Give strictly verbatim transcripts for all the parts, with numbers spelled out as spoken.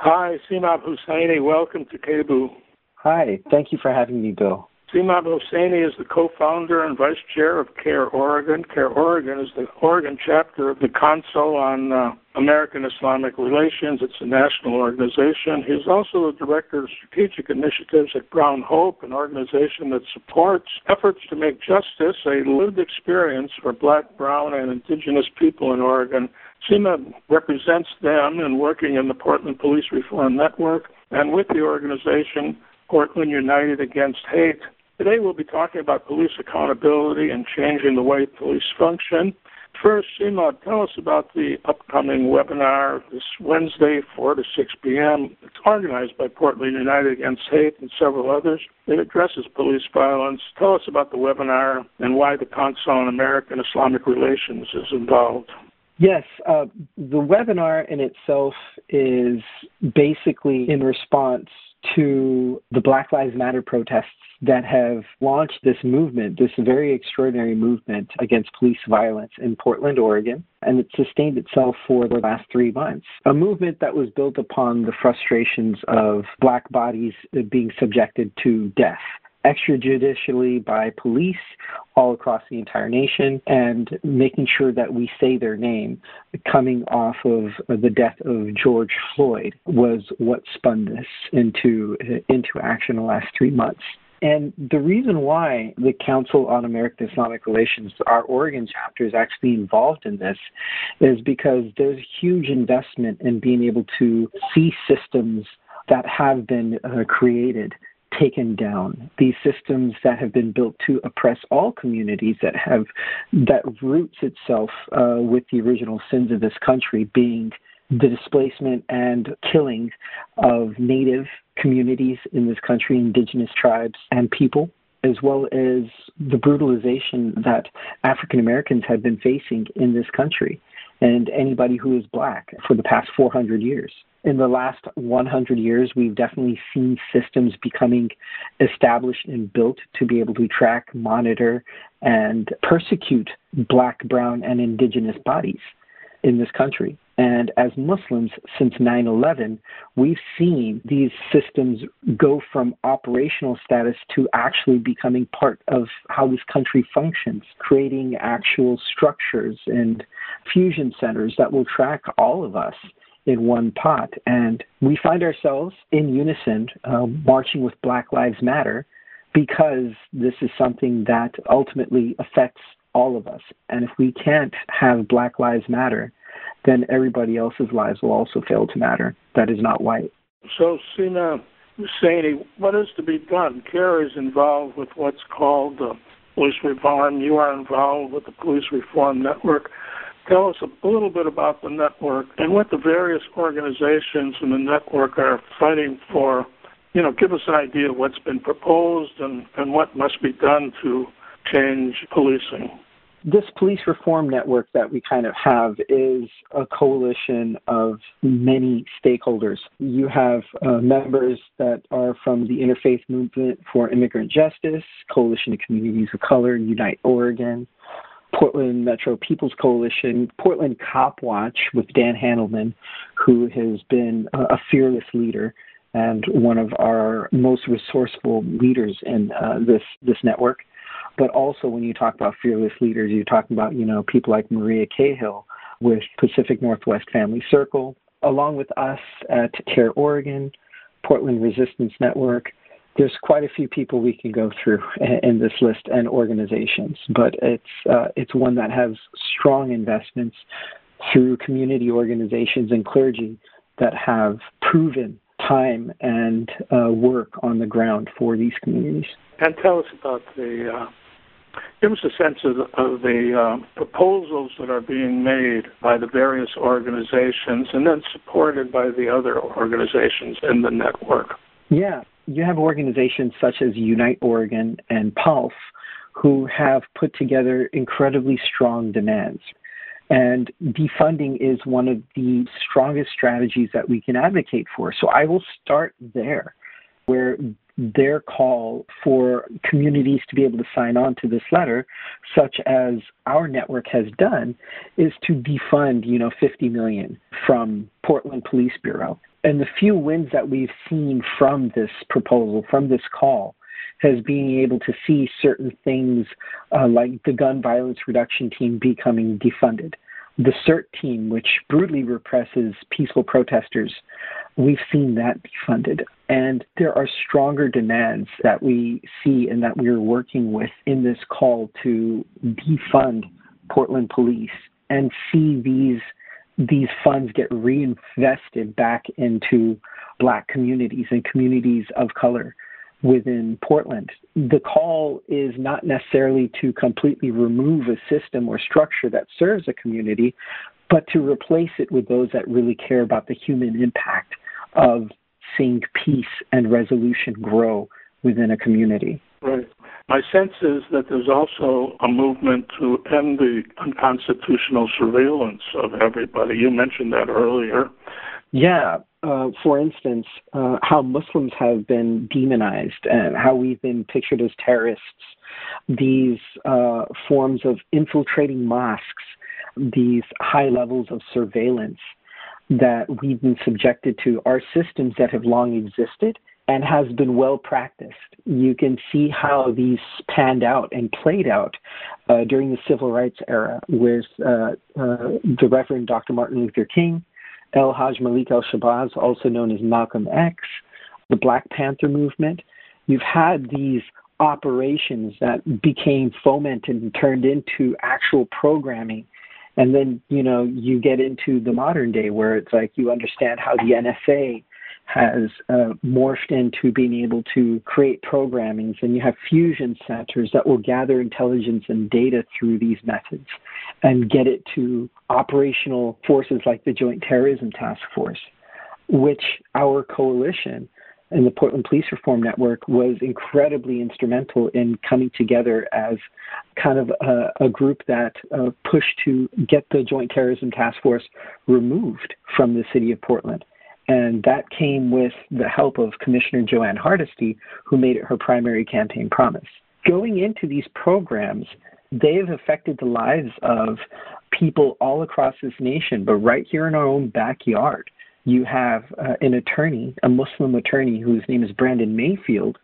Hi, Simab Hussaini. Welcome to K B U. Hi, thank you for having me, Bill. Simab Hussaini is the co-founder and vice chair of CARE Oregon. CARE Oregon is the Oregon chapter of the Council on uh, American Islamic Relations. It's a national organization. He's also the director of strategic initiatives at Brown Hope, an organization that supports efforts to make justice a lived experience for Black, Brown, and Indigenous people in Oregon. Simab represents them in working in the Portland Police Reform Network and with the organization Portland United Against Hate. Today we'll be talking about police accountability and changing the way police function. First, Simab, tell us about the upcoming webinar this Wednesday, four to six p.m. It's organized by Portland United Against Hate and several others. It addresses police violence. Tell us about the webinar and why the Council on American Islamic Relations is involved. Yes, uh, the webinar in itself is basically in response to the Black Lives Matter protests that have launched this movement, this very extraordinary movement against police violence in Portland, Oregon, and it sustained itself for the last three months. A movement that was built upon the frustrations of Black bodies being subjected to death extrajudicially by police all across the entire nation, and making sure that we say their name coming off of the death of George Floyd was what spun this into, into action the last three months. And the reason why the Council on American Islamic Relations, our Oregon chapter, is actually involved in this is because there's huge investment in being able to see systems that have been uh, created taken down, these systems that have been built to oppress all communities, that have that roots itself uh, with the original sins of this country being the displacement and killing of Native communities in this country, indigenous tribes and people, as well as the brutalization that African Americans have been facing in this country and anybody who is Black for the past four hundred years. In the last one hundred years, we've definitely seen systems becoming established and built to be able to track, monitor, and persecute Black, Brown, and Indigenous bodies in this country. And as Muslims, since nine eleven, we've seen these systems go from operational status to actually becoming part of how this country functions, creating actual structures and fusion centers that will track all of us in one pot. And we find ourselves in unison uh, marching with Black Lives Matter because this is something that ultimately affects all of us. And if we can't have Black Lives Matter, then everybody else's lives will also fail to matter. That is not white. So, Sina Hussaini, what is to be done? CARE is involved with what's called uh, police reform. You are involved with the Police Reform Network. Tell us a little bit about the network and what the various organizations in the network are fighting for. You know, give us an idea of what's been proposed and, and what must be done to change policing. This police reform network that we kind of have is a coalition of many stakeholders. You have uh, members that are from the Interfaith Movement for Immigrant Justice, Coalition of Communities of Color, Unite Oregon, Portland Metro People's Coalition, Portland Cop Watch with Dan Handelman, who has been a fearless leader and one of our most resourceful leaders in uh, this this network. But also when you talk about fearless leaders, you're talking about, you know, people like Maria Cahill with Pacific Northwest Family Circle, along with us at CARE Oregon, Portland Resistance Network. There's quite a few people we can go through in this list and organizations, but it's uh, it's one that has strong investments through community organizations and clergy that have proven time and uh, work on the ground for these communities. And tell us about the, uh, give us a sense of the, of the uh, proposals that are being made by the various organizations and then supported by the other organizations in the network. Yeah. You have organizations such as Unite Oregon and PULSE who have put together incredibly strong demands. And defunding is one of the strongest strategies that we can advocate for. So I will start there, where their call for communities to be able to sign on to this letter, such as our network has done, is to defund, you know, fifty million dollars from Portland Police Bureau. And the few wins that we've seen from this proposal, from this call, has being able to see certain things uh, like the gun violence reduction team becoming defunded. The CERT team, which brutally represses peaceful protesters, we've seen that defunded. And there are stronger demands that we see and that we're working with in this call to defund Portland Police and see these these funds get reinvested back into Black communities and communities of color within Portland. The call is not necessarily to completely remove a system or structure that serves a community, but to replace it with those that really care about the human impact of seeing peace and resolution grow within a community. Right. My sense is that there's also a movement to end the unconstitutional surveillance of everybody. You mentioned that earlier. Yeah. Uh, for instance, uh, how Muslims have been demonized and how we've been pictured as terrorists, these uh, forms of infiltrating mosques, these high levels of surveillance that we've been subjected to are systems that have long existed and has been well practiced. You can see how these panned out and played out uh, during the Civil Rights era with uh, uh, the Reverend Doctor Martin Luther King, El Haj Malik El-Shabazz, also known as Malcolm X, the Black Panther movement. You've had these operations that became fomented and turned into actual programming. And then, you know, you get into the modern day where it's like you understand how the N S A has uh, morphed into being able to create programmings, and you have fusion centers that will gather intelligence and data through these methods and get it to operational forces like the Joint Terrorism Task Force, which our coalition and the Portland Police Reform Network was incredibly instrumental in coming together as kind of a, a group that uh, pushed to get the Joint Terrorism Task Force removed from the city of Portland. And that came with the help of Commissioner Joanne Hardesty, who made it her primary campaign promise. Going into these programs, they have affected the lives of people all across this nation, but right here in our own backyard, you have uh, an attorney, a Muslim attorney whose name is Brandon Mayfield,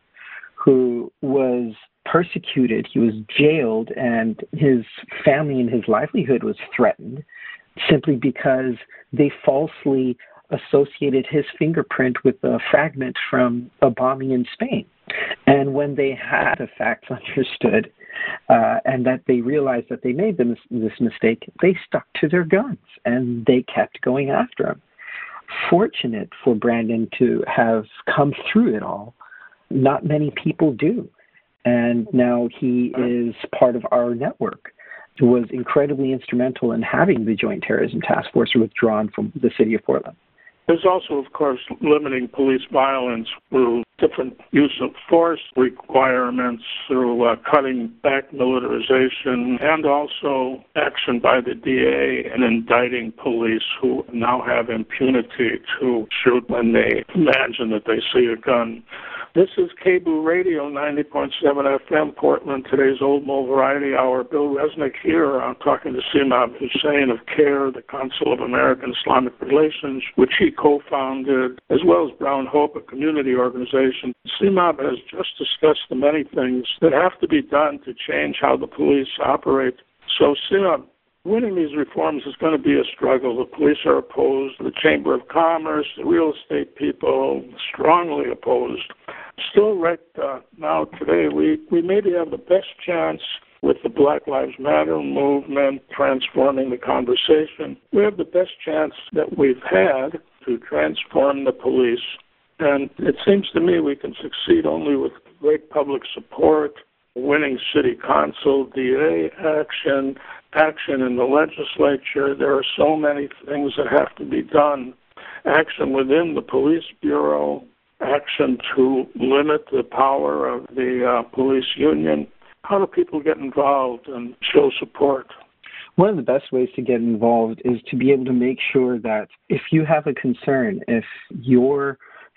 who was persecuted, he was jailed, and his family and his livelihood was threatened simply because they falsely associated his fingerprint with a fragment from a bombing in Spain. And when they had the facts understood uh, and that they realized that they made this, this mistake, they stuck to their guns and they kept going after him. Fortunate for Brandon to have come through it all. Not many people do. And now he is part of our network. He was incredibly instrumental in having the Joint Terrorism Task Force withdrawn from the city of Portland. There's also, of course, limiting police violence through different use of force requirements, through uh, cutting back militarization, and also action by the D A in indicting police who now have impunity to shoot when they imagine that they see a gun. This is K B U Radio, ninety point seven F M, Portland, today's Old Mo Variety Hour. Bill Resnick here. I'm talking to Simab Hussain of CARE, the Council of American Islamic Relations, which he co-founded, as well as Brown Hope, a community organization. Simab has just discussed the many things that have to be done to change how the police operate. So, Simab, winning these reforms is going to be a struggle. The police are opposed. The Chamber of Commerce, the real estate people, strongly opposed. Still, right uh, now, today, we, we maybe have the best chance with the Black Lives Matter movement transforming the conversation. We have the best chance that we've had to transform the police. And it seems to me we can succeed only with great public support, winning city council, D A action, action in the legislature. There are so many things that have to be done. Action within the police bureau, action to limit the power of the uh, police union. How do people get involved and show support? One of the best ways to get involved is to be able to make sure that if you have a concern, if your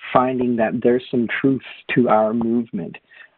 finding that there's some truth to our movement,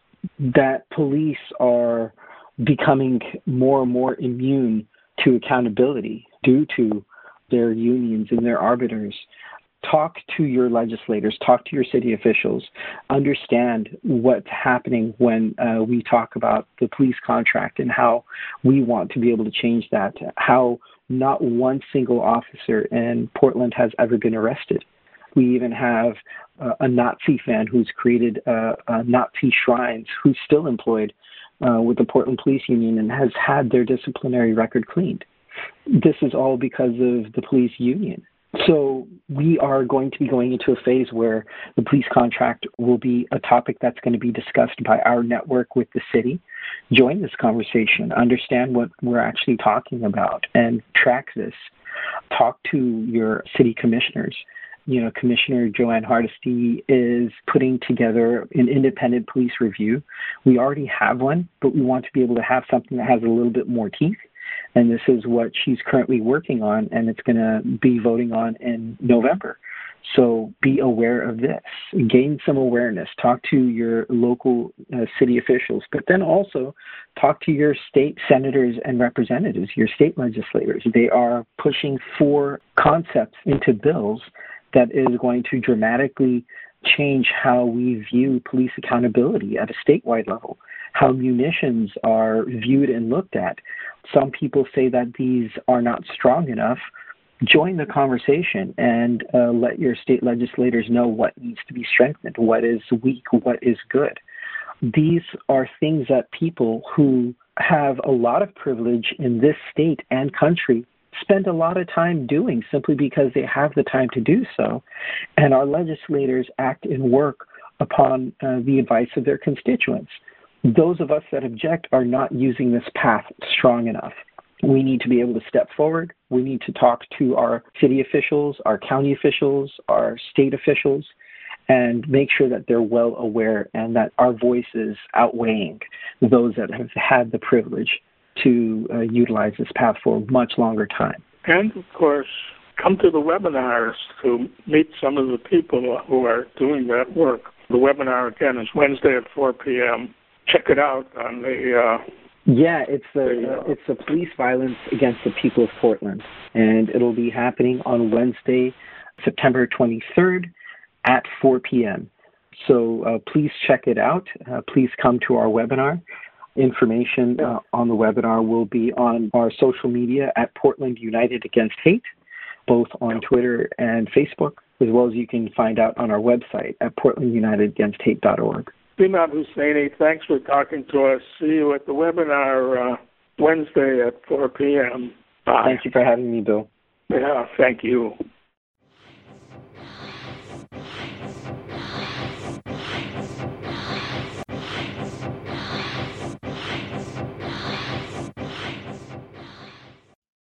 that police are becoming more and more immune to accountability due to their unions and their arbiters. Talk to your legislators, talk to your city officials, understand what's happening when uh, we talk about the police contract and how we want to be able to change that, how not one single officer in Portland has ever been arrested. We even have uh, a Nazi fan who's created uh, uh, Nazi shrines who's still employed uh, with the Portland Police Union and has had their disciplinary record cleaned. This is all because of the police union. So we are going to be going into a phase where the police contract will be a topic that's going to be discussed by our network with the city. Join this conversation, understand what we're actually talking about, and track this. Talk to your city commissioners. You know, Commissioner Joanne Hardesty is putting together an independent police review. We already have one, but we want to be able to have something that has a little bit more teeth. And this is what she's currently working on, and it's going to be voting on in November. So be aware of this. Gain some awareness. Talk to your local uh, city officials, but then also talk to your state senators and representatives, your state legislators. They are pushing four concepts into bills that is going to dramatically change how we view police accountability at a statewide level, how munitions are viewed and looked at. Some people say that these are not strong enough. Join the conversation and uh, let your state legislators know what needs to be strengthened, what is weak, what is good. These are things that people who have a lot of privilege in this state and country spend a lot of time doing simply because they have the time to do so. And our legislators act and work upon uh, the advice of their constituents. Those of us that object are not using this path strong enough. We need to be able to step forward. We need to talk to our city officials, our county officials, our state officials, and make sure that they're well aware and that our voice is outweighing those that have had the privilege to uh, utilize this path for a much longer time. And, of course, come to the webinars to meet some of the people who are doing that work. The webinar, again, is Wednesday at four p.m. Check it out on the... Uh, yeah, it's the uh, it's the police violence against the people of Portland, and it'll be happening on Wednesday, September twenty-third at four p.m. So uh, please check it out. Uh, please come to our webinar. Information uh, on the webinar will be on our social media at Portland United Against Hate, both on Twitter and Facebook, as well as you can find out on our website at portland united against hate dot org. Imad Husseini, thanks for talking to us. See you at the webinar uh, Wednesday at four p.m. Bye. Thank you for having me, Bill. Yeah, thank you.